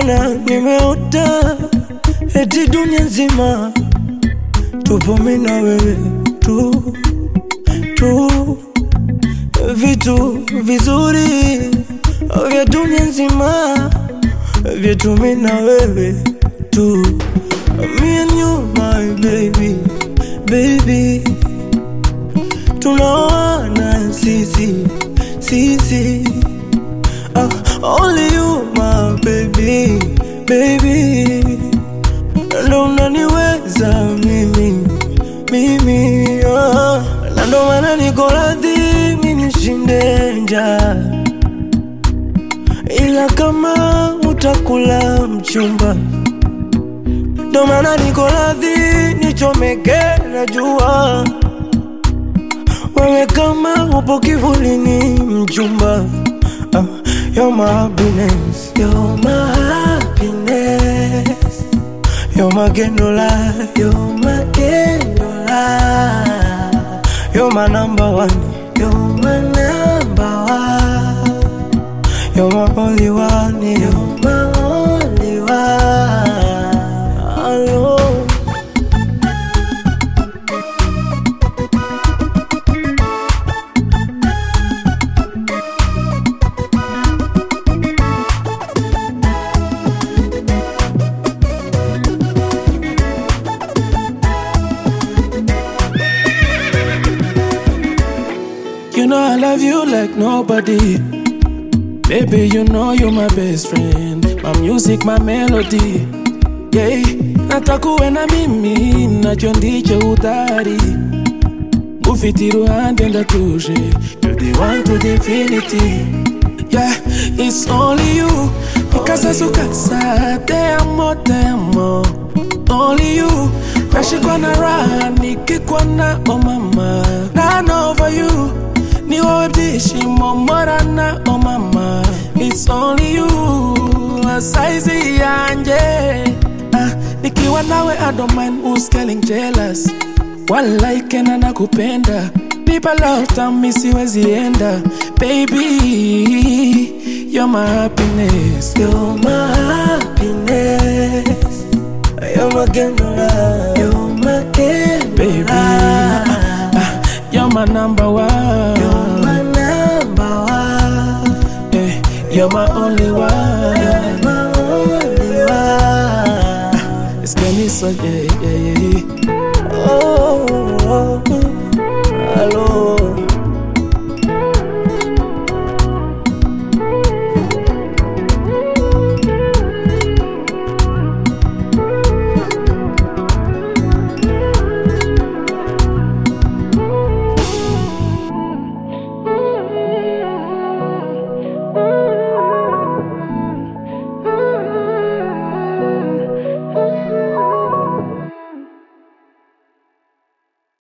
nimeota eti dunia nzima tupo mimi na wewe tu. Vitu vizuri vya dunia nzima vyetu mimi na wewe tu. Me and you my baby, tunaona sisi only you my baby, ndo unaniweza mimi na ndo maana niko radhi mimi nishinde njaa, ila kama utakula mchumba, ndo maana niko radhi nichomeke na jua, wewe kama upo kivulini mchumba. You're my happiness, you're my happiness, you're my candlelight, you're my candlelight, you're my number one, you're my number one, you're my only one, you're my only one. Hello. You know I love you like nobody. Baby, you know you're my best friend. My music, my melody. Yeah, natakuwe na mimi, nacho ndicho utari. Mufitiru handenda tuje. You're the one to the infinity. Yeah, it's only you. Mikasa sukasa, te amo. Only you. Nashikwa na raha, nikikwa na oh mama. None over you. Ni wewe dishi momorana oh mama. It's only you, a size yanje. Nikiwa nawe I don't mind who's getting jealous. Walai kena nakupenda. Nipa love time siwezi enda. Baby, you're my happiness, you're my happiness, you're my candlelight, you're my candlelight. Baby, you're my number one, you're my number one, you're my only one, you're my only one. It's getting so yeah. Oh.